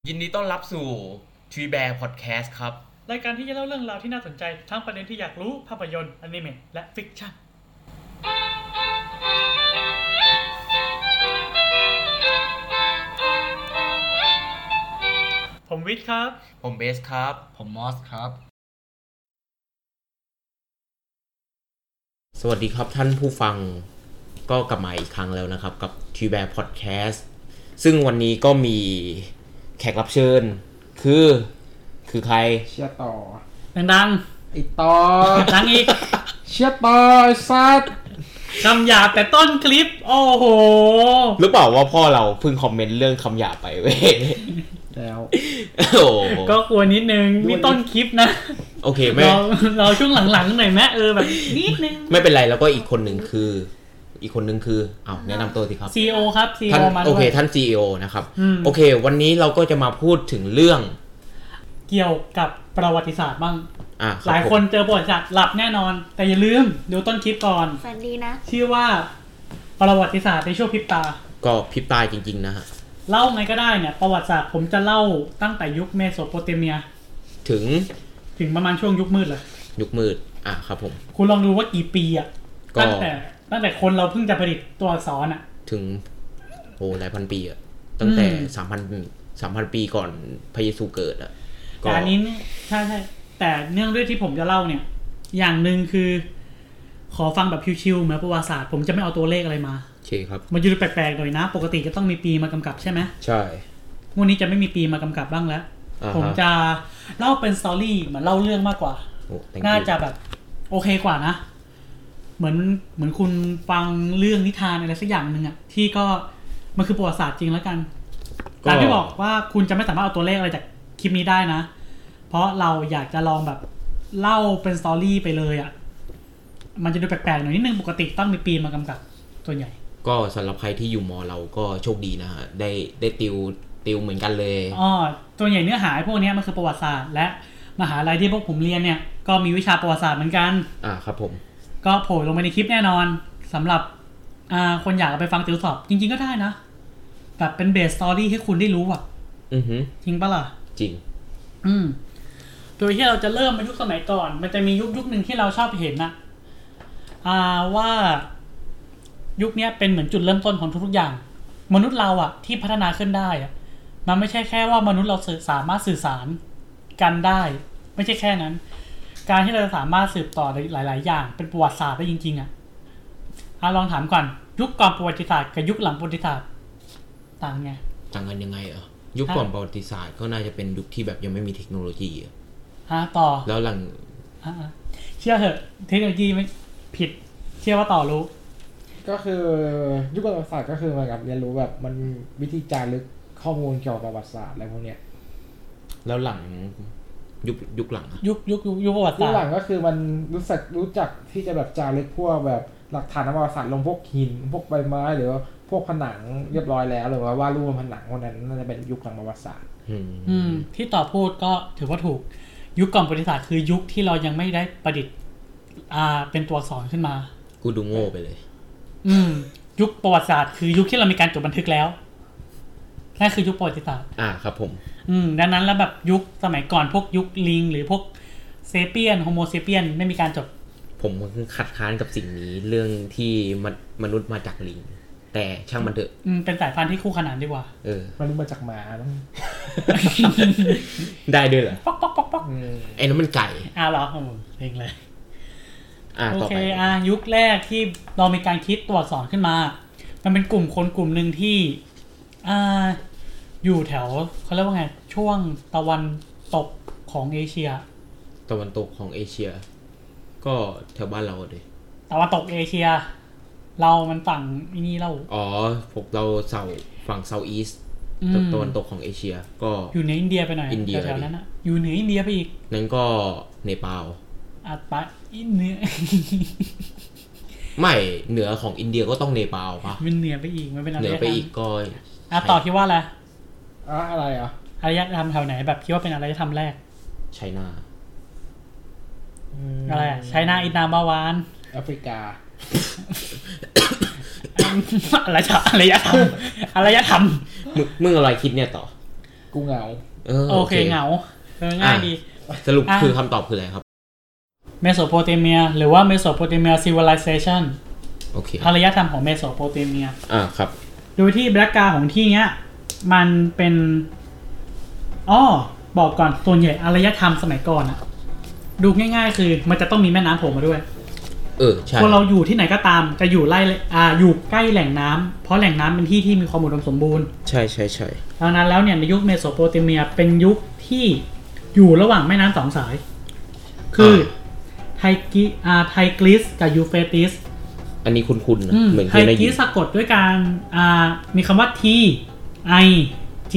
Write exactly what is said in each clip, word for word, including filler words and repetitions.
ยินดีต้อนรับสู่ Tree Bear Podcast ครับรายการที่จะเล่าเรื่องราวที่น่าสนใจทั้งประเด็นที่อยากรู้ภาพยนตร์อนิเมะและฟิกชั่นผมวิทย์ครับผมเบสครับผมมอสครับสวัสดีครับท่านผู้ฟังก็กลับมาอีกครั้งแล้วนะครับกับ Tree Bear Podcast ซึ่งวันนี้ก็มีแขกรับเชิญคือคือใครเชียร์ต่อดังๆไอ้ต่อดังอีกเชียร์ต่อไอ้สัตว์คำหยาบแต่ต้นคลิปโอ้โหหรือเปล่าว่าพ่อเราเพิ่งคอมเมนต์เรื่องคำหยาบไปเว้ยแล้วโอ้ก็ควรนิดนึงนี่ต้นคลิปนะโอเคไม่เราเราช่วงหลังๆหน่อยแม่เออแบบนิดนึงไม่เป็นไรแล้วก็อีกคนหนึ่งคืออีกคนนึงคืออ้าวแนะนำตัวสิครับซี อี โอ ครับ ซี อี โอ มาด้วยโอเคท่าน ซี อี โอ นะครับโอเควันนี้เราก็จะมาพูดถึงเรื่องเกี่ยวกับประวัติศาสตร์บ้างอ่ะหลายคนเจอประวัติศาสตร์หลับแน่นอนแต่อย่าลืมดูต้นคลิปก่อนฝันดีนะชื่อว่าประวัติศาสตร์ในช่วงพริบตาก็พริบตาจริงๆนะฮะเล่าไงก็ได้เนี่ยประวัติศาสตร์ผมจะเล่าตั้งแต่ยุคเมโสโปเตเมียถึงถึงประมาณช่วงยุคมืดเลยยุคมืดอ่ะครับผมคุณลองดูว่ากี่ปีอ่ะตั้งแต่ตั้งแต่คนเราเพิ่งจะผลิตตัวอักษรอ่ะถึงโอ้หลายพันปีอ่ะตั้งแต่ สามพัน สามพัน ปีก่อนพระเยซูเกิดอ่ะแต่อันนี้ใช่ๆแต่เนื่องด้วยที่ผมจะเล่าเนี่ยอย่างนึงคือขอฟังแบบชิวๆเหมือนประวัติศาสตร์ผมจะไม่เอาตัวเลขอะไรมาโอเคครับมันจะดูแปลกๆหน่อยนะปกติจะต้องมีปีมากำกับใช่ไหมใช่วันนี้จะไม่มีปีมากำกับบ้างแล้ว uh-huh. ผมจะเล่าเป็นสตอรี่เหมือนเล่าเรื่องมากกว่า oh, น่าจะแบบโอเคกว่านะเหมือนเหมือนคุณฟังเรื่องนิทานอะไรสักอย่างนึงอ่ะที่ก็มันคือประวัติศาสตร์จริงแล้วกันแต่ที่บอกว่าคุณจะไม่สามารถเอาตัวเลขอะไรจากคลิปนี้ได้นะเพราะเราอยากจะลองแบบเล่าเป็นสตอรี่ไปเลยอ่ะมันจะดูแปลกๆหน่อยนิดนึงปกติต้องมีปีมากำกับตัวใหญ่ก็สำหรับใครที่อยู่มอเราก็โชคดีนะฮะได้ได้ติวติวเหมือนกันเลยอ๋อตัวใหญ่เนื้อหาพวกนี้มันคือประวัติศาสตร์และมหาลัยที่พวกผมเรียนเนี่ยก็มีวิชาประวัติศาสตร์เหมือนกันอ่าครับผมก็โผล่ลงไปในคลิปแน่นอนสำหรับอ่าคนอยากเอาไปฟังติวสอบจริงๆก็ได้นะแบบเป็นเบสสตอรี่ให้คุณได้รู้อ่ะอือฮึจริงปะล่ะจริงอืมโดยที่เราจะเริ่มมายุคสมัยก่อนมันจะมียุคยุคนึงที่เราชอบเห็นนะอ่าว่ายุคนี้เป็นเหมือนจุดเริ่มต้นของทุกๆอย่างมนุษย์เราอ่ะที่พัฒนาขึ้นได้อ่ะมันไม่ใช่แค่ว่ามนุษย์เราสามารถสื่อสารกันได้ไม่ใช่แค่นั้นการที่เราจะสามารถสืบต่อหลายๆอย่างเป็นประวัติศาสตร์ได้จริงๆอ่ะอ่ะลองถามก่อนยุคก่อนประวัติศาสตร์กับยุคหลังประวัติศาสตร์ต่างไงต่างกันยังไงอ่ะยุคก่อนประวัติศาสตร์ก็น่าจะเป็นยุคที่แบบยังไม่มีเทคโนโลยีอ่ะฮะต่อแล้วหลังอ่ะเชื่อเถอะเทคโนโลยีไม่ผิดเชื่อว่าต่อรู้ก็คือยุคประวัติศาสตร์ก็คือเหมือนกับเรียนรู้แบบมันวิธีจารึกข้อมูลเกี่ยวกับประวัติศาสตร์อะไรพวกเนี้ยแล้วหลังยุคยุคหลังยุคยุคยุคประวัติศาสตร์ยุคหลังก็คือมันรู้สึกรู้จักที่จะแบบจารึกพวกแบบหลักฐานประวัติศาสตร์ลงพวกหินพวกใบไม้หรือว่าพวกผนังเรียบร้อยแล้วหรือว่าวาดรูปบนผนังพวกนั้นน่าจะเป็นยุคหลังประวัติศาสตร์อืมที่ต่อพูดก็ถือว่าถูกยุคก่อนประวัติศาสตร์คือยุคที่เรายังไม่ได้ประดิษฐ์อ่าเป็นตัวอักษรขึ้นมากูดูโง่ไปเลยอืมยุคประวัติศาสตร์คือยุคที่เรามีการจดบันทึกแล้วนั่นคือยุคประวัติศาสตร์อ่าครับผมอืมดังนั้นแล้วแบบยุคสมัยก่อนพวกยุคลิงหรือพวกเซเปียนโฮโมเซเปียนไม่มีการจดผมขัดค้านกับสิ่งนี้เรื่องที่มนุษย์มาจากลิงแต่ช่างมันเถอะอืมเป็นสายพันธุ์ที่คู่ขนานดีกว่าเออมนุษย์มาจากหมาต้องได้ด้วยเหรอป๊อกป๊อกป๊อกป๊อกไอ้นั่นมันไก่อ้าวเหรอโอ้เพลงเลยอ่าโอเคต่อไปอ่ะยุคแรกที่เรามีการคิดตัวอักษรขึ้นมามันเป็นกลุ่มคนกลุ่มนึงที่อ่าอยู่แถวเขาเรียกว่าไงช่วงตะวันตกของเอเชียตะวันตกของเอเชียก็แถวบ้านเราดิตะวันตกเอเชียเรามันฝั่งนี่เราอ๋อพวกเราเซาฝั่งเซาอีสต์ตะวันตกของเอเชียก็อยู่ในอินเดียไปหน่อยแถวๆนั้นนะอยู่เหนืออินเดียไปอีกนั่นก็เนปาลอ่ะปะอินเหนือไม่เหนือของอินเดียก็ต้องเนปาลป่ะมันเหนือไปอีกมันเป็นอะไรเหนือไปอีกก็อ่ะต่อคิดว่าอะไรอ่ะอะไรอ่ะอารยธรรมแถวไหนแบบคิดว่าเป็นอารยธรรมแรกไชน่าอะไรอ่ะไชน่าอินนาบาวานแอฟริกาอะไรจะอะไรจะทำอะไรจะทำมึงมึงอะไรคิดเนี่ยต่อกูเหงาเออโอเคเหงาเออง่ายดีสรุปคือคำตอบคืออะไรครับเมโสโปเตเมียหรือว่าเมโสโปเตเมียซิวิลิเซชันโอเคอารยธรรมของเมโสโปเตเมียอ่าครับโดยที่แบล็กกราวด์ของที่เนี้ยมันเป็นอ้อบอกก่อนส่วนใหญ่อารยธรรมสมัยก่อนอะดูง่ายๆคือมันจะต้องมีแม่น้ำโผล่มาด้วยเออใช่พอเราอยู่ที่ไหนก็ตามจะอยู่ไล่อ่าอยู่ใกล้แหล่งน้ำเพราะแหล่งน้ำเป็นที่ที่มีความอุดมสมบูรณ์ใช่ใช่ใช่ดังนั้นแล้วเนี่ยในยุคเมโสโปเตเมียเป็นยุคที่อยู่ระหว่างแม่น้ำสองสายคือไทกิอ่าไทกริสกับยูเฟรติสอันนี้คุ้นๆนะเหมือนไทกริสสะกดด้วยการอ่ามีคำว่า T I G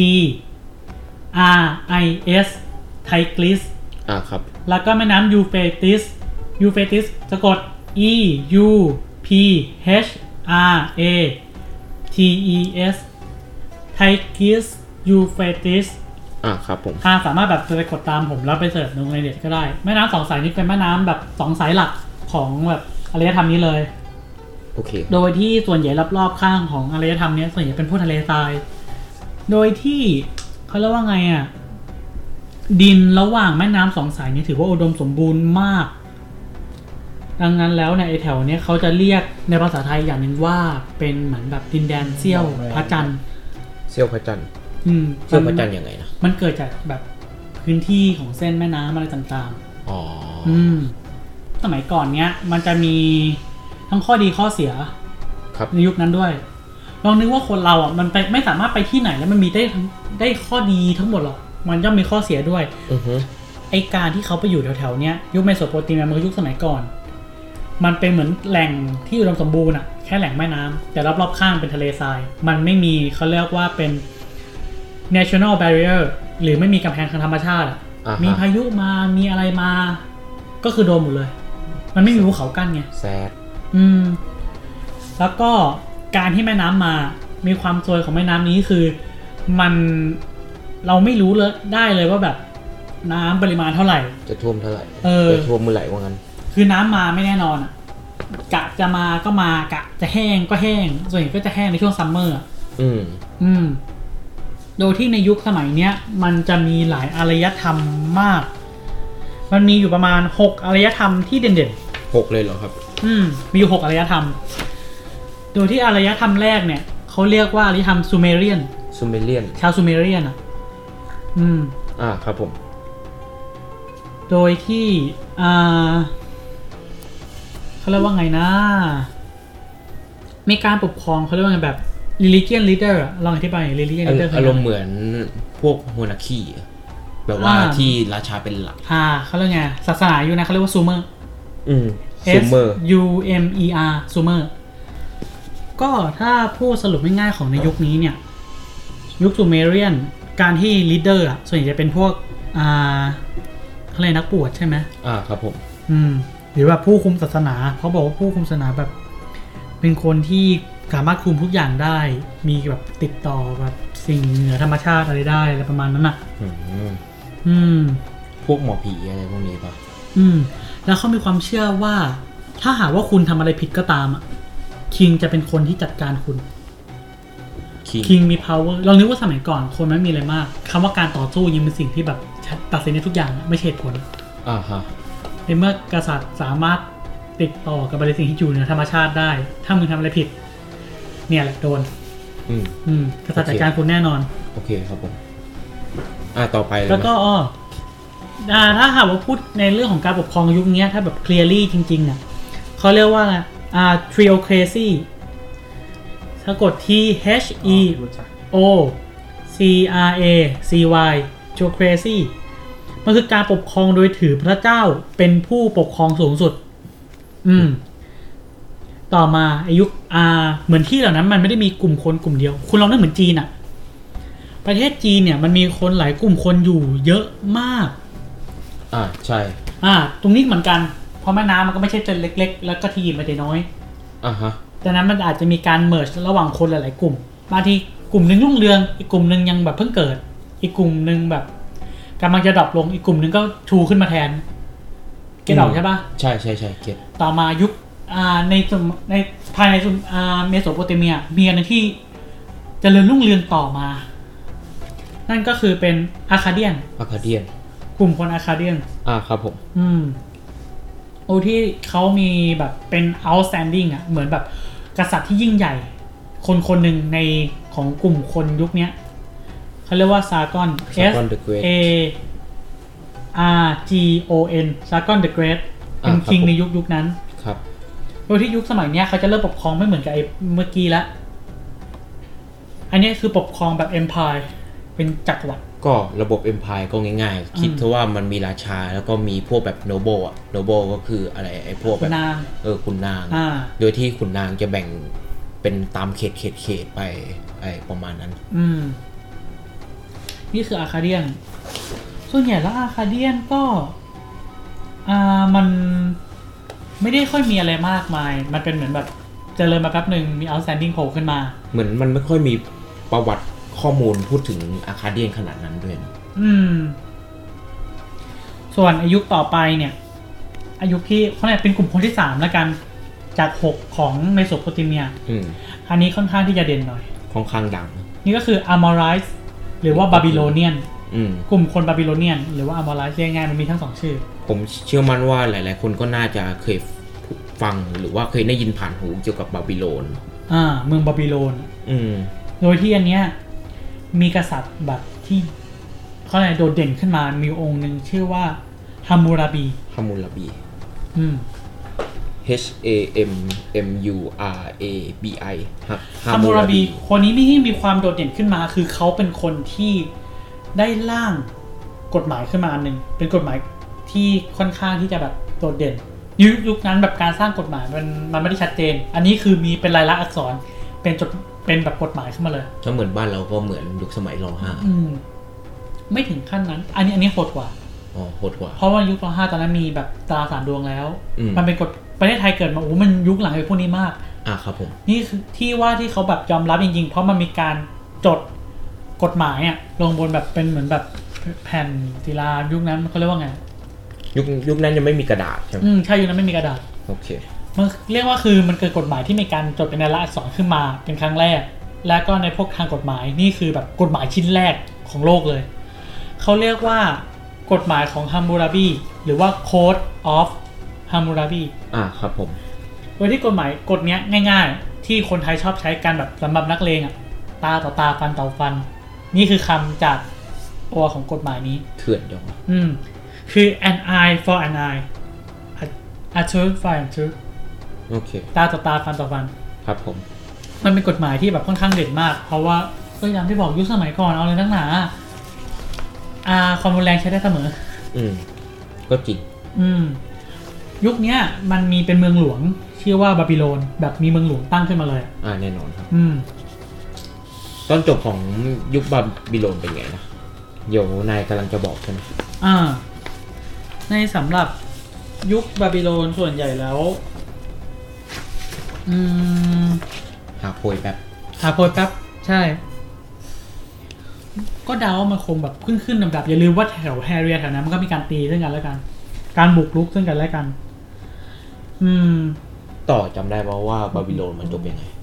R I S ไทกริสอ่าครับแล้วก็แม่น้ำยูเฟรติสยูเฟรติสสะกด E U P H R A T E S ไทกริสยูเฟรติสอ่าครับผมอ่าสามารถแบบจะไปกดตามผมแล้วไปเสิร์ชลงในเน็ตก็ได้แม่น้ำสองสายนี้เป็นแม่น้ำแบบสองสายหลักของแบบอารยธรรมนี้เลยโอเคโดยที่ส่วนใหญ่รอบๆข้างของอารยธรรมนี้ส่วนใหญ่เป็นพวกทะเลทรายโดยที่เขาเรียกว่าไงอ่ะดินระหว่างแม่น้ำสองสายนี้ถือว่าอุดมสมบูรณ์มากดังนั้นแล้วในไอแถวนี้เขาจะเรียกในภาษาไทยอย่างหนึ่งว่าเป็นเหมือนแบบดินแดนเซี่ยวพระจันทร์เซี่ยวพระจันทร์อืมเซี่ยวพระจันทร์ยังไงนะมันเกิดจากแบบพื้นที่ของเส้นแม่น้ำอะไรต่างๆอ๋ออืมสมัยก่อนเนี้ยมันจะมีทั้งข้อดีข้อเสียในยุคนั้นด้วยลองนึกว่าคนเราอ่ะมันไปไม่สามารถไปที่ไหนแล้วมันมีได้ได้ข้อดีทั้งหมดหรอกมันย่อมมีข้อเสียด้วยอือฮึไอการที่เขาไปอยู่แถวๆเนี้ยยุคเมโสโปเตเมียมันยุคสมัยก่อนมันเป็นเหมือนแหล่งที่อุดมสมบูรณ์อ่ะแค่แหล่งแม่น้ำแต่รอบๆข้างเป็นทะเลทรายมันไม่มีเขาเรียกว่าเป็น national barrier หรือไม่มีกำแพงทางธรรมชาติอ่ะ uh-huh. มีพายุมามีอะไรมาก็คือโดนหมดเลยมันไม่มีภูเขากั้นไงแซดอืมแล้วก็การที่แม่น้ำมามีความซวยของแม่น้ำนี้คือมันเราไม่รู้เลยได้เลยว่าแบบน้ำปริมาณเท่าไหร่จะท่วมเท่าไหร่เออจะท่วมเมื่อไหร่ว่างั้นคือน้ำมาไม่แน่นอนอ่ะกะจะมาก็มากะจะแห้งก็แห้งส่วนใหญ่ก็จะแห้งในช่วงซัมเมอร์อืมอืมโดยที่ในยุคสมัยเนี้ยมันจะมีหลายอารยธรรมมากมันมีอยู่ประมาณหกอารยธรรมที่เด่นๆหกเลยเหรอครับอืมมีอยู่หกอารยธรรมโดยที่อารยธรรมแรกเนี่ยเขาเรียกว่าอารยธรรมซูเมเรียนซูเมเรียนชาวซูเมเรียนอ่ะอืมอ่าครับผมโดยที่อ่าเขาเรียกว่าไงนะมีการปกครองเขาเรียกว่าไงแบบ religion leader ลองอธิบาย religion leader อารมณ์เหมือนพวกโมนาคีแบบว่าที่ราชาเป็นหลักอ่าเขาเรียกไงศาสนาอยู่นะเขาเรียกว่าซูเมอร์อืม S U M E R ซูเมอร์ก็ถ้าพูดสรุปง่ายๆของในยุคนี้เนี่ยยุคซูเมเรียนการที่ leader อ่ะส่วนใหญ่จะเป็นพวกอ่าอะไรนักบวชใช่ไหมอ่าครับผมอืมหรือว่าผู้คุมศาสนาเขาบอกว่าผู้คุมศาสนาแบบเป็นคนที่สามารถคุมทุกอย่างได้มีแบบติดต่อแบบสิ่งเหนือธรรมชาติอะไรได้อะไรประมาณนั้นน่ะอืมอืมพวกหมอผีอะไรพวกนี้ป่ะอืมแล้วเขามีความเชื่อว่าถ้าหากว่าคุณทำอะไรผิดก็ตามอ่ะคิงจะเป็นคนที่จัดการคุณคิงมี power เรานึกว่าสมัยก่อนคนไม่มีอะไรมากคำว่าการต่อสู้ยังเป็นสิ่งที่แบบตัดสินในทุกอย่างไม่ใช่เหตุผลอ่าฮะในเมื่อกษัตริย์สามารถติดต่อกับบริสิ่งที่อยู่เหนือธรรมชาติได้ถ้ามึงทำอะไรผิดเนี่ยแหละโดนอืมอืมกษัตริย์จัดการคุณแน่นอนโอเคครับผมอ่าต่อไปแล้วก็อ๋อถ้าหากว่าพูดในเรื่องของการปกครองยุคนี้ถ้าแบบ clearly จริงๆอ่ะเขาเรียกว่าอ่า theocracy สะกดที่ H E O C R A C Y theocracy มันคือการปกครองโดยถือพระเจ้าเป็นผู้ปกครองสูงสุดอืมต่อมาอายุอ่าเหมือนที่เหล่านั้นมันไม่ได้มีกลุ่มคนกลุ่มเดียวคุณลองนึกเหมือนจีนอ่ะประเทศจีนเนี่ยมันมีคนหลายกลุ่มคนอยู่เยอะมากอ่าใช่อ่าตรงนี้เหมือนกันเพราะแม่น้ำมันก็ไม่ใช่จะเล็กๆแล้วก็ที่ไม่ได้น้อยอ่าฮะดังนั้นมันอาจจะมีการเมิร์จระหว่างคนหลายๆกลุ่มบางทีกลุ่มนึงรุ่งเรืองอีกกลุ่มนึงยังแบบเพิ่งเกิดอีกกลุ่มนึงแบบกำลังจะดรอปลงอีกกลุ่มนึงก็ชูขึ้นมาแทนเก็ตออกใช่ปะใช่ใช่ใช่เก็ตต่อมายุคอ่าในในภายในอ่าเมโสโปเตเมียมีอะไรที่เจริญรุ่งเรืองต่อมานั่นก็คือเป็นอาคาเดียนอาคาเดียนกลุ่มคนอาคาเดียนอ่าครับผมอืมโอ้ที่เขามีแบบเป็น outstanding อ่ะเหมือนแบบกษัตริย์ที่ยิ่งใหญ่คนคนหนึ่งในของกลุ่มคนยุคเนี้ยเขาเรียกว่าซากอน S A R G O N ซากอน the Great เป็นคิงในยุคยุคนั้นครับโดยที่ยุคสมัยเนี้ยเขาจะเริ่มปกครองไม่เหมือนกับไอ้เมื่อกี้ละอันนี้คือปกครองแบบ empire เป็นจักรวรรดิก็ระบบ empire ก็ง่ายๆคิดเถอะว่ามันมีราชาแล้วก็มีพวกแบบ noble อ่ะ noble ก็คืออะไรไอ้พวกแบบเออขุนนางโดยที่ขุนนางจะแบ่งเป็นตามเขตเขตเขตไปไอ้ประมาณนั้นอืมนี่คืออาคาเดียนส่วนใหญ่แล้วอาคาเดียนก็อ่ามันไม่ได้ค่อยมีอะไรมากมายมันเป็นเหมือนแบบเจริญมาแป๊บหนึ่งมี outstanding โผล่ขึ้นมาเหมือนมันไม่ค่อยมีประวัติข้อมูลพูดถึงอาคาเดียนขนาดนั้นด้วยนะอืมส่วนอายุต่อไปเนี่ยอายุที่เขาเนี่ยเป็นกลุ่มคนที่สามแล้วกันจากหกของเมโสโปเตเมียอืมอันนี้ค่อนข้างที่จะเด่นหน่อยค่อนข้างดังนี่ก็คืออามอไรส์หรือว่าบาบิโลเนียนอืมกลุ่มคนบาบิโลเนียนหรือว่าอามอไรส์เรียกง่ายมันมีทั้งสองชื่อผมเชื่อมั่นว่าหลายๆคนก็น่าจะเคยฟังหรือว่าเคยได้ยินผ่านหูเกี่ยวกับบาบิโลนอ่าเมืองบาบิโลนอืมโดยที่อันเนี้ยมีกษัตริย์แบบที่เขาอะไรโดดเด่นขึ้นมามีองค์หนึ่งชื่อว่าฮัมมูราบีฮัมมูราบีอืม H A M M U R A B I ฮัมมูราบีคนนี้นี่มีความโดดเด่นขึ้นมาคือเขาเป็นคนที่ได้ร่างกฎหมายขึ้นมาอันนึงเป็นกฎหมายที่ค่อนข้างที่จะแบบโดดเด่นยุคนั้นแบบการสร้างกฎหมายมันมันไม่ได้ชัดเจนอันนี้คือมีเป็นลายลักษณ์อักษรเป็นจดเป็นแบบกฎหมายขึ้นมาเลยก็เหมือนบ้านเราก็เหมือนยุคสมัยร.ห้าอืมไม่ถึงขั้นนั้นอันนี้อันนี้โหดกว่าอ๋อโหดกว่าเพราะว่ายุคร.ห้าตอนนั้นมีแบบตราสามดวงแล้วมันเป็นกฎประเทศไทยเกิดมาโอ้มันยุคหลังไอ้พวกนี้มากอ่ะครับผมนี่คือที่ว่าที่เขาแบบยอมรับจริงๆเพราะมันมีการจดกฎหมายอ่ะลงบนแบบเป็นเหมือนแบบแผ่นศิลายุคนั้นเขาเรียกว่าไงยุคยุคนั้นยังไม่มีกระดาษใช่ไหมอืมใช่ยุคนั้นไม่มีกระดาษโอเคมันเรียกว่าคือมันเกิดกฎหมายที่มีการจดเป็นลายลักษณ์อักษรขึ้นมาเป็นครั้งแรกและก็ในพวกทางกฎหมายนี่คือแบบกฎหมายชิ้นแรกของโลกเลยเขาเรียกว่ากฎหมายของฮัมมูราบีหรือว่า Code of Hammurabi อ่าครับผมโดยที่กฎหมายกฎเนี้ยง่ายๆที่คนไทยชอบใช้กันแบบสำหรับนักเลงอ่ะตาต่อตาฟันต่อฟันนี่คือคำจากตัวของกฎหมายนี้เถื่อนจังอืมคือ an eye for an eye a tooth for a tooth โอเคตาต่อตาฟันต่อฟันครับผมมันเป็นกฎหมายที่แบบค่อนข้างเด่นมากเพราะว่าก็อย่างที่บอกยุคสมัยก่อนเอาเลยนักหนาอ่าความรุนแรงใช้ได้เสมออืมก็จริงอืมยุคเนี้ยมันมีเป็นเมืองหลวงชื่อว่าบาบิโลนแบบมีเมืองหลวงตั้งขึ้นมาเลยอ่าแน่นอนครับอืมตอนจบของยุคบาบิโลนเป็นไงนะเดี๋ยวนายกำลังจะบอกใช่ไหมอ่าในสำหรับยุคบาบิโลนส่วนใหญ่แล้วอืมหาโพยแป๊บหาโพยแป๊บใช่ก็เดาว่ามันคงแบบขึ้นขึ้นลำดับอย่าลืมว่าแถวแฮร์เรียแถวนั้นมันก็มีการตีซึ่งกันและกันการบุกรุกซึ่งกันและกันอืมต่อจำได้ป่าวว่าบาบิโลนมันจบยังไง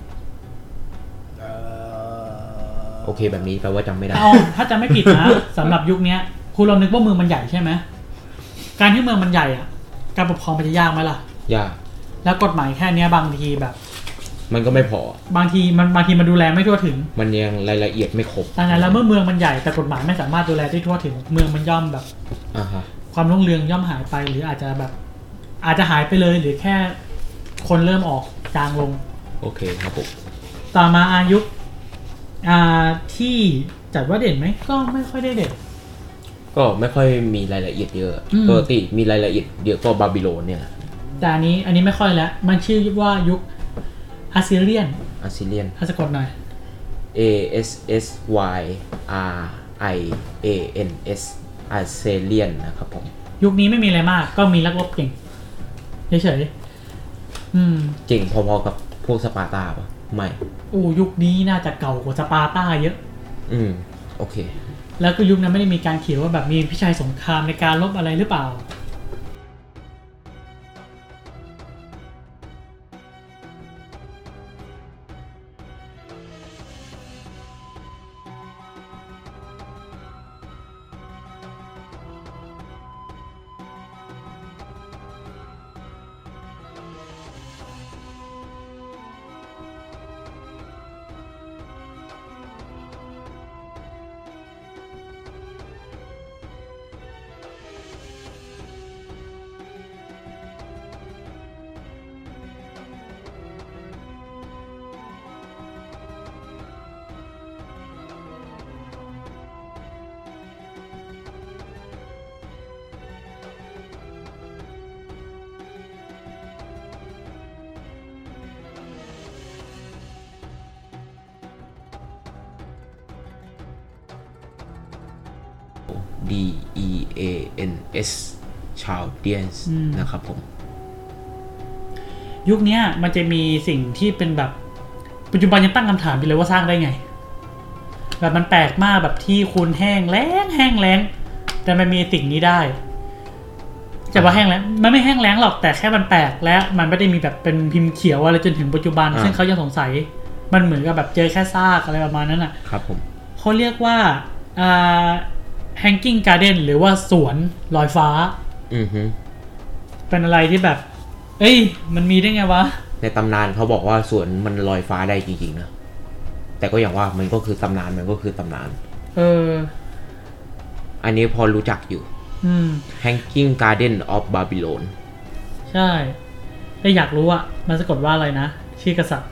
โอเคแบบนี้แปลว่าจำไม่ได้เอาถ้าจำไม่ผิดนะ สำหรับยุคนี้คุณลองนึกว่าเมืองมันใหญ่ใช่ไหมการที่เมืองมันใหญ่อ่ะการปกครองมันจะยากไหมล่ะยากแล้วกฎหมายแค่นี้บางทีแบบมันก็ไม่พอบางทีมันบางทีมันดูแลไม่ทั่วถึงมันยังรายละเอียดไม่ครบดังนั้นแล้วเมื่อเมืองมันใหญ่แต่กฎหมายไม่สามารถดูแลได้ทั่วถึงเมืองมันย่อมแบบอ่าฮะความรุ่งเรืองย่อมหายไปหรืออาจจะแบบอาจจะหายไปเลยหรือแค่คนเริ่มออกจางลงโอเคครับผมต่อมาอายุอ่าที่จัดว่าเด่นไหมก็ไม่ค่อยได้เด่นก็ไม่ค่อยมีรายละเอียดเยอะปกติมีรายละเอียดเยอะกว่าบาบิโลนเนี่ยแต่อันนี้อันนี้ไม่ค่อยแล้วมันชื่อว่ายุคอัสซีเรียนอัสซีเรียนถ้าสะกดหน่อย A S S Y R I A N S อัสซีเรียนนะครับผมยุคนี้ไม่มีอะไรมากก็มีนักรบเก่งเฉยๆอืมเก่งพอๆกับพวกสปาร์ตาป่ะไม่โอ้ยุคนี้น่าจะเก่ากว่าสปาร์ตาเยอะอืมโอเคแล้วก็ยุคนั้นไม่ได้มีการเขียนว่าแบบมีพิชัยสงครามในการรบอะไรหรือเปล่า D E A N S Chaldeans นะครับผมยุคนี้มันจะมีสิ่งที่เป็นแบบปัจจุบันยังตั้งคำถามอยู่เลยว่าสร้างได้ไงแบบมันแปลกมากแบบที่คุณแห้งแล้งแห้งแล้งแต่มันมีสิ่งนี้ได้จะว่าแห้งแล้งมันไม่แห้งแล้งหรอกแต่แค่มันแปลกและมันไม่ได้มีแบบเป็นพิมพ์เขียวอะไรจนถึงปัจจุบันซึ่งเขายังสงสัยมันเหมือนกับแบบเจอแค่ซากอะไรประมาณนั้นอ่ะครับผมเขาเรียกว่าอ่า hanging garden หรือว่าสวนลอยฟ้าอือฮึเป็นอะไรที่แบบเอ้ยมันมีได้ไงวะในตำนานเขาบอกว่าสวนมันลอยฟ้าได้จริงๆนะแต่ก็อย่างว่ามันก็คือตำนานมันก็คือตำนานเอออันนี้พอรู้จักอยู่อืม Hanging Garden of Babylon ใช่แต่อยากรู้อ่ะมันสะกดว่าอะไรนะชื่อกษัตริย์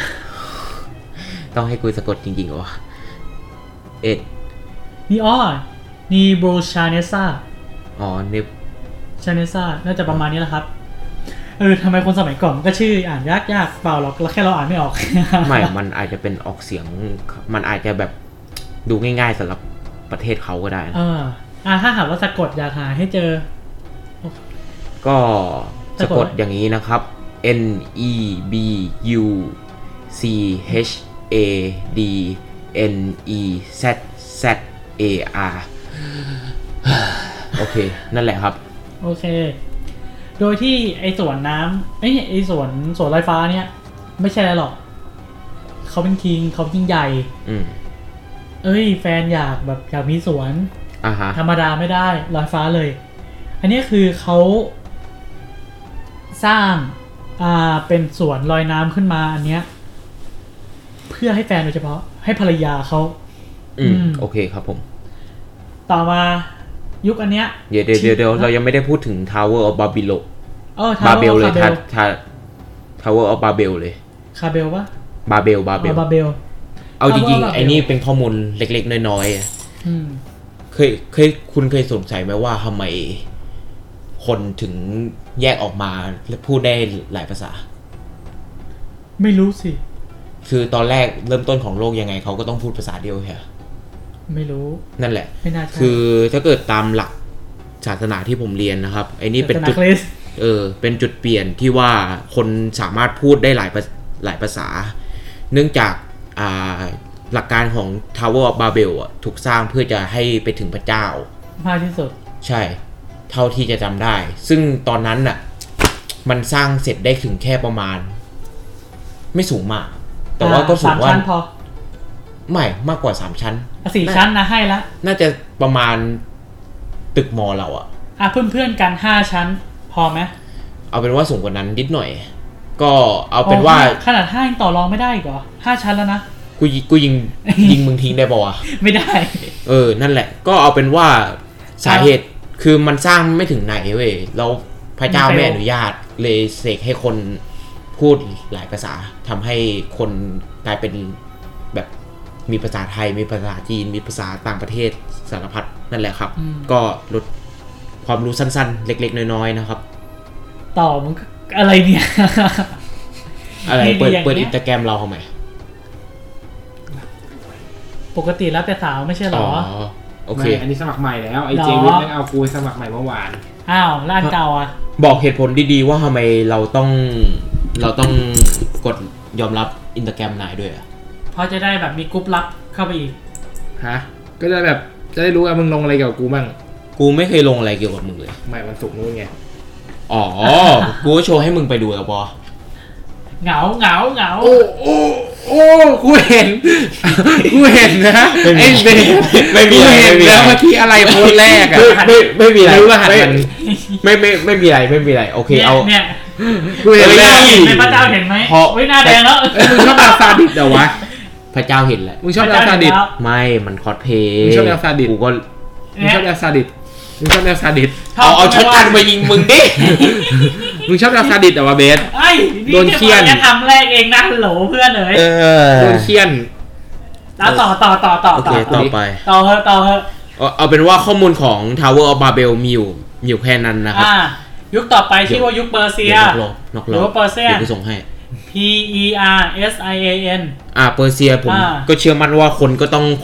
ต้องให้กูสะกดจริงๆเหรอเอ็ดนี่อ้อนี่โบชาเนซ่าอ๋อเนบชาเนซ่าน่าจะประมาณนี้แหละครับเออทำไมคนสมัยก่อนก็ชื่ออ่านยากๆเปล่าหรอกแค่เราอ่านไม่ออกไม่มันอาจจะเป็นออกเสียงมันอาจจะแบบดูง่ายๆสำหรับประเทศเขาก็ได้เอออ่าถ้าหากว่าสะกดอยากหาให้เจอก็สะกดอย่างนี้นะครับ N E B U C H A D N E Z Z A R โอเคนั่นแหละครับโอเคโดยที่ไอ้สวนน้ำไอ้ไอ้สวนสวนลอยฟ้าเนี่ยไม่ใช่อะไรหรอกเขาเป็นคิงเขายิ่งใหญ่อืมเอ้ยแฟนอยากแบบอยากมีสวนอ่าฮะธรรมดาไม่ได้ลอยฟ้าเลยอันนี้คือเขาสร้างอ่าเป็นสวนลอยน้ำขึ้นมาอันเนี้ยเพื่อให้แฟนโดยเฉพาะให้ภรรยาเขาอืมโอเคครับผมต่อมายุคอันเนี้ยเดี๋ยวเดี๋ยวเดี๋ยวเรายังไม่ได้พูดถึง Tower of Babylon เออ Tower เลยถ้าถ้า Tower of Babel เลยคาเบลปะบาเบลบาเบลบาเบลเอาจริงๆไอ้นี่เป็นข้อมูลเล็กๆน้อยๆอืมเคยเคยคุณเคยสงสัยไหมว่าทำไมคนถึงแยกออกมาและพูดได้หลายภาษาไม่รู้สิคือตอนแรกเริ่มต้นของโลกยังไงเขาก็ต้องพูดภาษาเดียวใช่ไหมไม่รู้นั่นแหละไม่น่าใช่คือถ้าเกิดตามหลักศาสนาที่ผมเรียนนะครับไอ้นี่เป็นจุดเออเป็นจุดเปลี่ยนที่ว่าคนสามารถพูดได้หลายหลายภาษาเนื่องจากอ่าหลักการของ Tower of Babel อ่ะถูกสร้างเพื่อจะให้ไปถึงพระเจ้ามากที่สุดใช่เท่าที่จะจำได้ซึ่งตอนนั้นน่ะมันสร้างเสร็จได้ถึงแค่ประมาณไม่สูงมากแต่ว่าก็สูงว่าสามชั้นพอไม่มากกว่าสามชั้นสี่ชั้นนะให้ละน่าจะประมาณตึกมอเราอ่ะอ่ะเพื่อนๆกันห้าชั้นพอไหมเอาเป็นว่าสูงกว่านั้นนิดหน่อยก็เอาเป็นว่าขนาดห้ายังต่อรองไม่ได้เหรอห้าชั้นแล้วนะกูกูยิงยิงมึงทิ้งได้ป่าวะไม่ได้เออนั่นแหละก็เอาเป็นว่าสาเหตุคือมันสร้างไม่ถึงไหนเว้ยเราพระเจ้าไม่อนุญาตเลยเสกให้คนพูดหลายภาษาทำให้คนกลายเป็นแบบมีภาษาไทยมีภาษาจีนมีภาษาต่างประเทศสารพัดนั่นแหละครับก็ลดความรู้สั้นๆเล็กๆน้อยๆนะครับต่อมึงอะไรเนี่ยอะไรเปิดเปิดอินสตาแกรมเราทำไมปกติแล้วแต่สาวไม่ใช่หรออ๋อโอเคอันนี้สมัครใหม่แล้วไอเจวิทแม่งเอากูสมัครใหม่เมื่อวานอ้าวร้านเก่าอ่ะบอกเหตุผลดีๆว่าทำไมเราต้องเราต้องกดยอมรับอินสตาแกรมนายด้วยอ่ะเพราะจะได้แบบมีกรุ๊ปลับเข้าไปอีกฮะก็จะแบบจะได้รู้ว่ามึงลงอะไรเกี่ยวกับกูบ้างกูไม่เคยลงอะไรเกี่ยวกับมึงเลยไม่วันศุกร์นู้นไงอ๋อกูโชว์ให้มึงไปดูแล้วปอเหงาเหงาเหงาโอ้โอ้โอ้กูเห็นกูเห็นนะไอ้เบนไม่มีอะไรแล้วเมื่อกี้อะไรโพสแรกอ่ะไม่ไม่มีอะไรไม่ไม่ไม่มีอะไรไม่มีอะไรโอเคเอาเนี่ยกูเห็นแล้วในพระเจ้าเห็นไหมโอ้ยหน้าแดงแล้วมึงชอบดาวซาดิสเหรอวะพระเจ้าเห็นแหละมึงชอบดาวซาดิสไม่มันคอสเพย์มึงชอบดาวซาดิสกูก็มึงชอบดาวซาดิสมึงชอบดาวซาดิสเอาเอาช็อตกันมายิงมึงดิมึงชอบดาวซาดิสเหรอวะเบสโดนเคี่ยนจะทำแรกเองนะโหลเพื่อนเลยโดนเคี่ยนแล้วต่อต่อต่อต่อต่อต่อไปต่อเถอะต่อเถอะเอาเป็นว่าข้อมูลของ Tower of Babel มีอยู่มีอยู่แค่นั้นนะครับยุคต่อไปชื่อว่ายุคเปอร์เซียหรือว่าเปอร์เซียเดี๋ยวกูส่งให้ P E R S I A N อ่าเปอร์เซียผมก็เชื่อมั่นว่าคนก็ต้องพ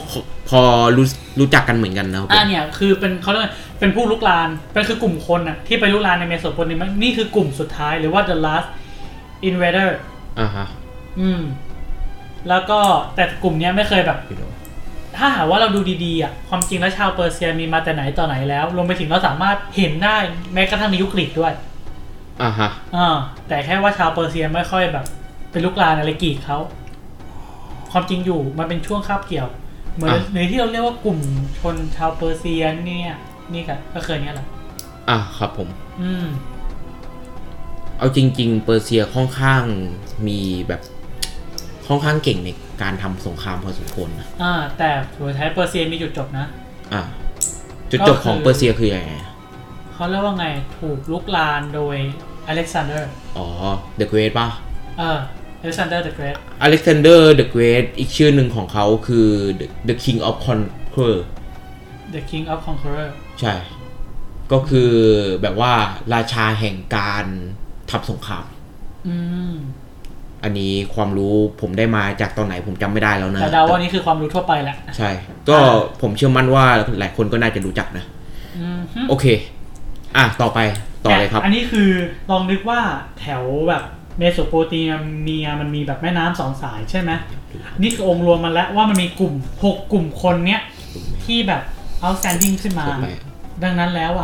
พอรู้รู้จักกันเหมือนกันนะอ่าเนี่ยคือเป็นเขาเรียกเป็นผู้ลุกลานเป็นคือกลุ่มคนน่ะที่ไปลุกลานในเมโสโปเตเมียนี่คือกลุ่มสุดท้ายหรือว่า the last invader อ่าฮะอืมแล้วก็แต่กลุ่มนี้ไม่เคยแบบถ้าหากว่าเราดูดีๆอ่ะความจริงแล้วชาวเปอร์เซียมีมาแต่ไหนต่อไหนแล้วรวมไปถึงเราสามารถเห็นได้แม้กระทั่งในยุคกรีกด้วยอ่าฮะอ่าแต่แค่ว่าชาวเปอร์เซียไม่ค่อยแบบเป็นลุกลานอะไรกรีกเขาความจริงอยู่มันเป็นช่วงคาบเกี่ยวเหมือนในที่เราเรียกว่ากลุ่มชนชาวเปอร์เซียเนี่ยนี่ก็เคยเนี้ยแหละอ่ะครับผมอืมเอาจริงๆเปอร์เซียค่อนข้างมีแบบค่อนข้างเก่งในการทำสงครามพอสมควรนะอ่าแต่สุดท้ายเปอร์เซียมีจุดจบนะอ่าจุดจบของเปอร์เซียคือยังไงเขาเรียกว่าไงถูกลุกลานโดยอเล็กซานเดอร์อ๋อ The Great ป่ะเออ Alexander the Great Alexander the Great อีกชื่อหนึ่งของเขาคือ The, the King of Conqueror The King of Conqueror ใช่ก็คือแบบว่าราชาแห่งการทำสงครามอืมอันนี้ความรู้ผมได้มาจากตอนไหนผมจำไม่ได้แล้วนะแต่เดาว่านี่คือความรู้ทั่วไปแหละใช่ก็ผมเชื่อมั่นว่าหลายคนก็น่าจะรู้จักนะโอเคอ่ะต่อไปต่อเลยครับอันนี้คือลองนึกว่าแถวแบบเมโสโปเตเมียมันมีแบบแม่น้ำสองสายใช่ไหมนี่คือองค์รวมมันแล้วว่ามันมีกลุ่มหกกลุ่มคนเนี้ยที่แบบ outstanding ขึ้นมาดังนั้นแล้วอ่ะ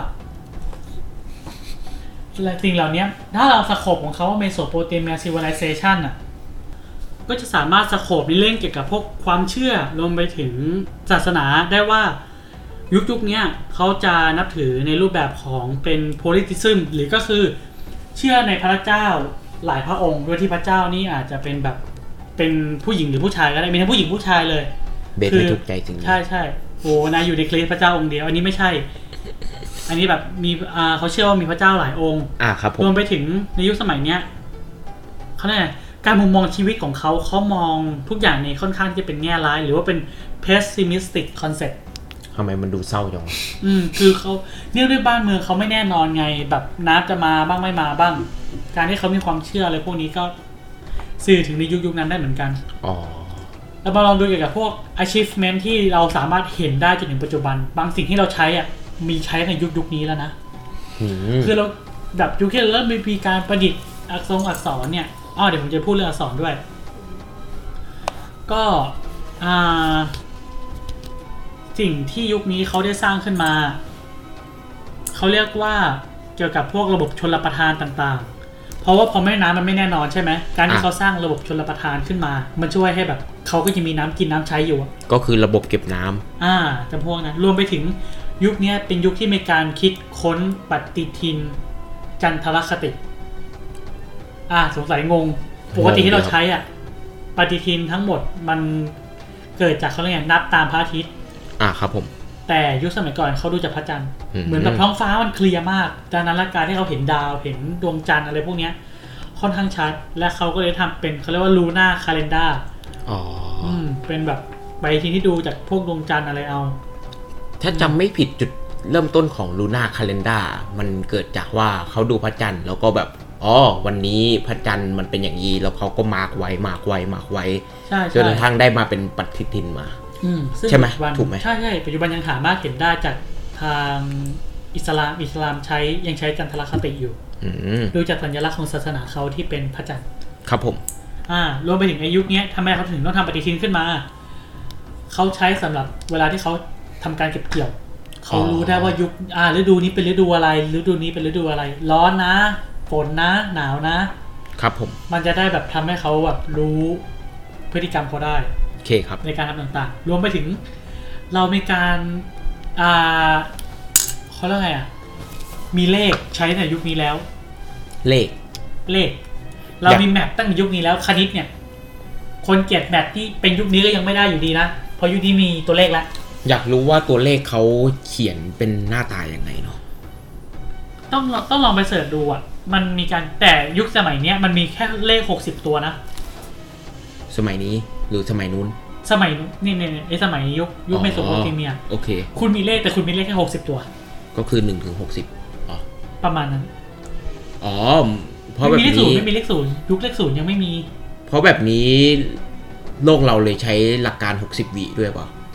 สิ่งเหล่านี้ถ้าเราสโคปของเขาว่าเมโสโปเตเมีย civilization อ่ะก็จะสามารถสโคปในเรื่องเกี่ยวกับพวกความเชื่อรวมไปถึงศาสนาได้ว่ายุคยุคนี้เขาจะนับถือในรูปแบบของเป็น polytheism หรือก็คือเชื่อในพระเจ้าหลายพระองค์โดยที่พระเจ้านี่อาจจะเป็นแบบเป็นผู้หญิงหรือผู้ชายก็ได้มีทั้งผู้หญิงผู้ชายเลยเบสไม่ถูกใจจริงใช่ใช่โอ้นายอยู่ในคริสต์พระเจ้าองค์เดียวอันนี้ไม่ใช่อันนี้แบบมีอ่าเขาเชื่อว่ามีพระเจ้าหลายองค์อ่าครับผมรวมไปถึงในยุคสมัยเนี้ยเขาเนี่ยการมุมมองชีวิตของเขาเขามองทุกอย่างในค่อนข้างที่จะเป็นแง่ร้ายหรือว่าเป็น pessimistic concept ทำไมมันดูเศร้าจังอืมคือเขาเนื่องด้วยบ้านเมืองเขาไม่แน่นอนไงแบบน้ำจะมาบ้างไม่มาบ้างการที่เขามีความเชื่ออะไรพวกนี้ก็สื่อถึงในยุคยุคนั้นได้เหมือนกันอ๋อแล้วมาลองดูเกี่ยวกับพวก achievement ที่เราสามารถเห็นได้จนถึงปัจจุบันบางสิ่งที่เราใช้อ่ะมีใช้ในยุคยุคนี้แล้วนะคือเราแบบยุคที่เราเริ่มมีการประดิษฐ์อักษรอักษรเนี่ยอ้อเดี๋ยวผมจะพูดเรื่องอักษรด้วยก็อ่าสิ่งที่ยุคนี้เขาได้สร้างขึ้นมาเขาเรียกว่าเกี่ยวกับพวกระบบชลประทานต่างๆเพราะว่าพอแม่น้ำมันไม่แน่นอนใช่ไหมการที่เขาสร้างระบบชลประทานขึ้นมามันช่วยให้แบบเขาก็จะมีน้ำกินน้ำใช้อยู่ก็คือระบบเก็บน้ำอ่าจำพวกนั้นรวมไปถึงยุคนี้เป็นยุคที่มีการคิดค้นปฏิทินจันทรคติอ่าสงสัยงงปกติที่เราใช้อ่ะปฏิทินทั้งหมดมันเกิดจากเขาเรียกนับตามพระอาทิตย์อ่าครับผมแต่ยุคสมัยก่อนเขาดูจากพระจันทร์เหมือนกับท้องฟ้ามันเคลียร์มากดังนั้นการที่เขาเห็นดาวเห็นดวงจันทร์อะไรพวกนี้ค่อนข้างชัดและเขาก็เลยทำเป็นเขาเรียกว่าลูน่าคาเลนดาร์อ๋ออืมเป็นแบบใบทีที่ดูจากพวกดวงจันทร์อะไรเอาถ้าจำไม่ผิดจุดเริ่มต้นของลูน่าคาเลนดาร์มันเกิดจากว่าเขาดูพระจันทร์แล้วก็แบบอ๋อวันนี้พระจันทร์มันเป็นอย่างนี้แล้วเขาก็มาร์กไว้มาร์กไว้มาร์กไว้จนกระทั่งได้มาเป็นปฏิทินมาใช่ไหมถูกไหมใช่ใช่ปัจจุบันยังหามารถเห็นได้จากทางอิสลามอิสลามใช้ยังใช้จันทรคติอยู่ดูจากสัญลักษณ์ของศาสนาเขาที่เป็นพระจันทร์ครับผมอ่ารวมไปถึงในยุคนี้ทำไมเขาถึงต้องทำปฏิทินขึ้นมาเขาใช้สำหรับเวลาที่เขาทำการเก็บเกี่ยวเขารู้ได้ว่ายุคอ่าฤดูนี้เป็นฤดูอะไรฤดูนี้เป็นฤดูอะไรร้อนนะฝนนะหนาวนะครับผมมันจะได้แบบทำให้เขาแบบรู้พฤติกรรมเขาได้โอเคครับในการทำต่างๆรวมไปถึงเรามีการอ่าเขาเรียกไงอ่ะมีเลขใช้ในยุคนี้แล้วเลขเลขเรามีแมปตั้งในยุคนี้แล้วคณิตเนี่ยคนเกลียดแมปที่เป็นยุคนี้ก็ยังไม่ได้อยู่ดีนะพอยุคนี้มีตัวเลขแล้วอยากรู้ว่าตัวเลขเขาเขียนเป็นหน้าตาอย่างไงเนาะต้องต้องลองไปเสิร์ชดูอ่ะมันมีการแต่ยุคสมัยเนี้ยมันมีแค่เลขหกสิบตัวนะสมัยนี้หรือสมัยนู้นสมัยนี่เนี่ยไอ้สมัยยุคยุคเมโสโปเตเมียโอเคคุณมีเลขแต่คุณมีเลขแค่หกสิบตัวก็คือหนึ่งถึงหกสิบอ๋อประมาณนั้นอ๋อเพราะแบบนี้ไม่มีเลขศูนย์ยุคเลขศูนย์ยังไม่มีเพราะแบบนี้โลกเราเลยใช้หลักการหกสิบวิด้วยป่ะ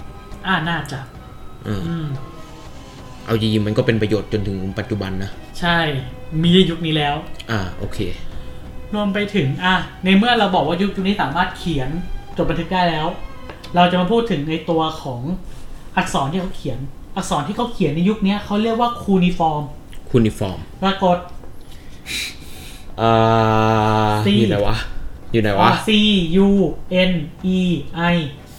อ่าน่าจะอืมเอาจริงๆมันก็เป็นประโยชน์จนถึงปัจจุบันนะใช่มียุคนี้แล้วอ่าโอเครวมไปถึงอ่ะในเมื่อเราบอกว่ายุคนี้สามารถเขียนจดบันทึกได้แล้วเราจะมาพูดถึงในตัวของอักษรที่เขาเขียนอักษรที่เขาเขียนในยุคนี้เขาเรียกว่าคูนิฟอร์มคูนิฟอร์มปรากฏอ่าอยู่ไหนวะอยู่ไหนวะ C U N E I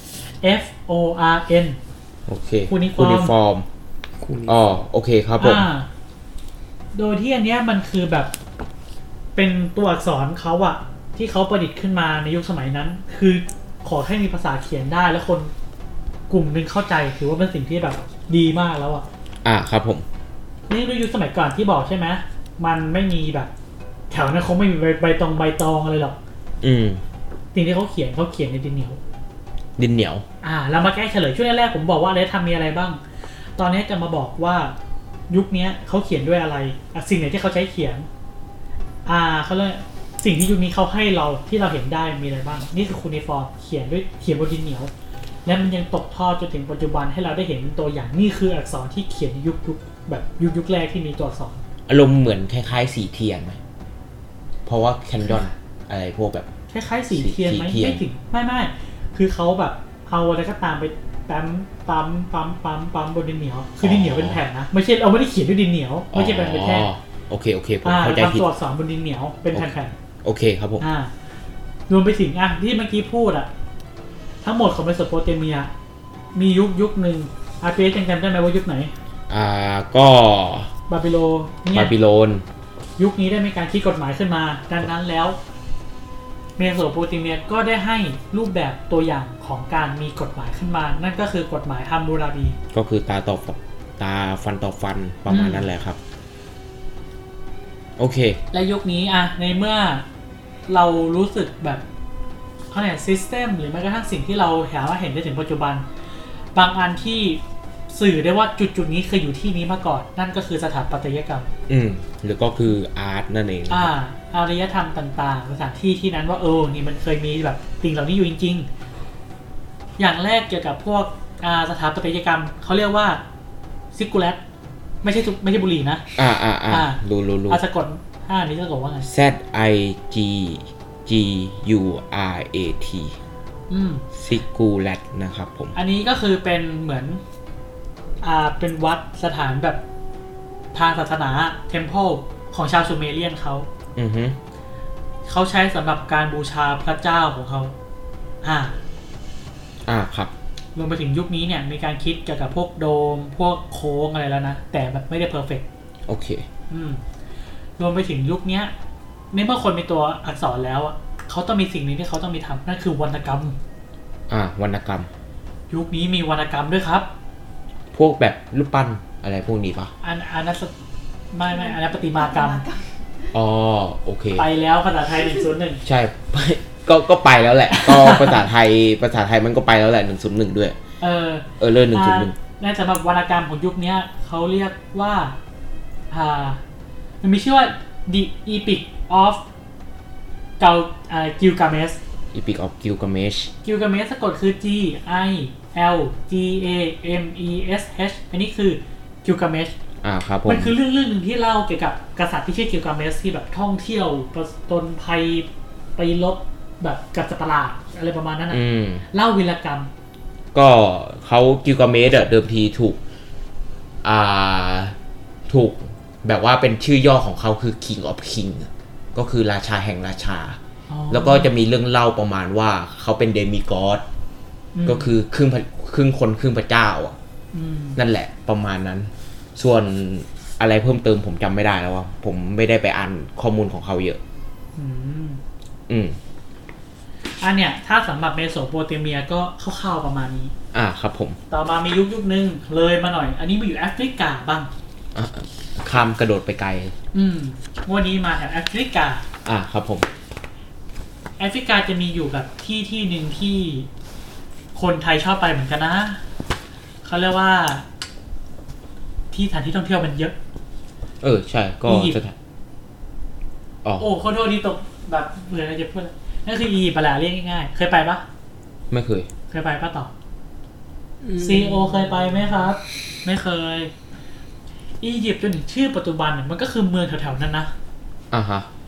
F O R N โอเคคูนิฟอร์มอ๋อโอเคครับผมโดยที่อันเนี้ยมันคือแบบเป็นตัวอักษรเขาอะที่เขาประดิษฐ์ขึ้นมาในยุคสมัยนั้นคือขอให้มีภาษาเขียนได้แล้วคนกลุ่มนึงเข้าใจถือว่าเป็นสิ่งที่แบบดีมากแล้วอะอ่าครับผมนี่ด้วยยุคสมัยก่อนที่บอกใช่ไหมมันไม่มีแบบแถวนั้นเขาไม่มีใบใบตองใบตองอะไรหรอกอืมสิ่งที่เขาเขียนเขาเขียนในดินเหนียวดินเหนียวอ่าเรามาแก้เฉลยช่วงแรกๆผมบอกว่าอะไรทำมีอะไรบ้างตอนนี้จะมาบอกว่ายุคนี้เขาเขียนด้วยอะไรสิ่งไหนที่เขาใช้เขียนอ่าเขาเรียกสิ่งที่ยุคนี้เขาให้เราที่เราเห็นได้มีอะไรบ้างนี่คือคูนิฟอร์มเขียนด้วยเขียนบนดินเหนียวและมันยังตกทอดจนถึงปัจจุบันให้เราได้เห็นตัวอย่างนี่คืออักษรที่เขียนในยุคยุคแบบยุคยุคแรกที่มีตัวอักษรอารมณ์เหมือนคล้ายๆสีเทียนไหมเพราะว่าแคนดอนอะไรพวกแบบคล้ายๆสีเทียนไหมไม่ถึงไม่ไม่คือเขาแบบเอาอะไรก็ตามไปปั๊มปั๊มปั๊มปั๊มปั๊มบนดินเหนียวคือดินเหนียวเป็นแผ่นนะไม่ใช่เราไม่ได้เขียนด้วยดินเหนียวไม่ใช่เป็นแท่งโอเคโอเคผมเข้าใจผิดตัวอักษรบนดินเหนียวเป็นแผ่นๆโอเคครับผมอ่ารวมไปถึงอ่ะที่เมื่อกี้พูดอ่ะทั้งหมดของเมโสโปเตเมียมียุคยุคหนึ่งอาร์เปสยังจำได้ไหมว่ายุคไหนอ่าก็บาบิโลนบาบิโลนยุคนี้ได้มีการคิดกฎหมายขึ้นมาดังนั้นแล้วเมโสโปเตเมียก็ได้ให้รูปแบบตัวอย่างของการมีกฎหมายขึ้นมานั่นก็คือกฎหมายฮัมมูราบีก็คือตาต่อตาฟันต่อฟันประมาณนั้นแหละครับโอเคและยุคนี้อะในเมื่อเรารู้สึกแบบเขาเนี่ยซิสเต็มหรือแม้กระทั่งสิ่งที่เราหาว่าเห็นได้ถึงปัจจุบันบางอันที่สื่อได้ว่าจุดจุดนี้เคยอยู่ที่นี้มาก่อนนั่นก็คือสถาปัตยกรรมอืมหรือก็คืออาร์ตนั่นเองอ่าอารยธรรมต่างๆสถานที่ที่นั้นว่าเออนี่มันเคยมีแบบสิ่งเหล่านี้อยู่จริงๆอย่างแรกเกี่ยวกับพวกอ่าสถาปัตยกรรมเขาเรียกว่าซิกูเลตไม่ใช่ไม่ใช่บุหรี่นะอ่าอ่าอ่ารู้รู้รู้อ่าสะกดห้านี้สะกดว่าไง Z I G G U R A T อืมซิกูเลตนะครับผมอันนี้ก็คือเป็นเหมือนอ่าเป็นวัดสถานแบบทางศาสนาเทมเพลของชาวซูเมเรียนเขาอือฮึเขาใช้สำหรับการบูชาพระเจ้าของเขาอ่าอ่าครับรวมไปถึงยุคนี้เนี่ยมีการคิดเกี่ยวกับพวกโดมพวกโค้งอะไรแล้วนะแต่แบบไม่ได้เพอร์เฟกต์โอเคอืมรวมไปถึงยุคนี้ในเมื่อคนมีตัวอักษรแล้วอ่ะเขาต้องมีสิ่งนึงที่เขาต้องมีทำนั่นคือวรรณกรรมอ่าวรรณกรรมยุคนี้มีวรรณกรรมด้วยครับพวกแบบรูปปั้นอะไรพวกนี้ปะอันอันนั้นไม่ไม่อันนั้นประติมากรรมอ๋อโอเคไปแล้วภาษาไทยหนึ่งศูนย์หนึ่งใช่ก็ก็ไปแล้วแหละก็ภาษาไทยภาษาไทยมันก็ไปแล้วแหละหนึ่งศูนย์หนึ่งด้วยเออเออเรื่องหนึ่งศูนย์หนึ่งในสำหรับวรรณกรรมของยุคนี้เขาเรียกว่าอ่ามันมีชื่อว่า The Epic of Gilgamesh Epic of Gilgamesh Gilgamesh สะกดคือ G I L G A M E S H อันนี้คือ Gilgamesh อ่าครับผมมันคือเรื่องเรื่องนึงที่เล่าเกี่ยวกับกษัตริย์ที่ชื่อ Gilgamesh ที่แบบท่องเที่ยวประจนภัยไปลบแบบกับสัตว์ประหลาดอะไรประมาณนั้นน่ะเล่าวีรกรรมก็เขากิลกาเมชเดิมทีถูกอ่าถูกแบบว่าเป็นชื่อย่อของเขาคือ King of King ก็คือราชาแห่งราชาแล้วก็จะมีเรื่องเล่าประมาณว่าเขาเป็นเดมิกอสก็คือครึ่งครึ่งคนครึ่งพระเจ้าอ่ะนั่นแหละประมาณนั้นส่วนอะไรเพิ่มเติมผมจำไม่ได้แล้วว่าผมไม่ได้ไปอ่านข้อมูลของเขาเยอะอืมอืมอันเนี้ยถ้าสำหรับเมโสโปเตเมียก็คร่าวๆประมาณนี้อ่าครับผมต่อมามียุคยุคนึงเลยมาหน่อยอันนี้มาอยู่แอฟริกาบ้างอ่ะข้ามกระโดดไปไกลอืมวันนี้มาแถวแอฟริกาอ่าครับผมแอฟริกาจะมีอยู่แบบที่ที่นึงที่คนไทยชอบไปเหมือนกันนะเขาเรียกว่าที่สถานที่ท่องเที่ยวมันเยอะเออใช่ก็จะอ๋อโอ้ขอโทษที่ตกแบบเหมือนอะไรจะพูดนั่นคืออียิปต์แหละเรียกง่ายๆเคยไปปะไม่เคยเคยไปปะต่อซีโอเคยไปไหมครับไม่เคยอียิปต์จนถึงชื่อปัจจุบันเนี่ยมันก็คือเมืองแถวๆนั้นนะอ่าฮะ